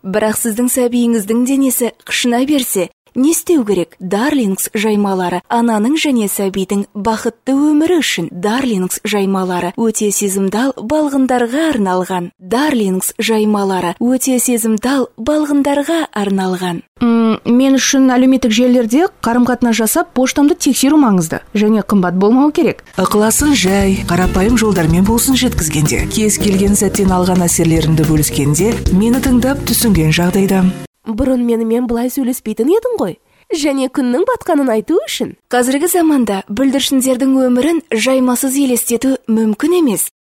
Бірақ сіздің сәбиіңіздің денесі қышына берсе, не істеу керек? Дарлингс жаймалары ананың және сәбидің бақытты өмірі үшін. Дарлингс жаймалары өте сезімтал балғындарға арналған. Дарлингс жаймалары өте сезімтал балғындарға арналған. Мен үшін әлеуметтік желілерде қарым-қатынас жасап, поштамды тексеру маңызды және қымбат болмау керек. Ықыласын жай, қарапайым жолдармен болсын жеткізгенде, кез келген сәттен алған әсерлеріңді бөліскенде, мені тыңдап түсінген жағдайда. Бұрын менімен бұлай сөйлеспейтін едің ғой. Және күннің батқанын айту үшін. Қазіргі заманда бүлдіршіндердің өмірін жаймасыз елестету мүмкін емес.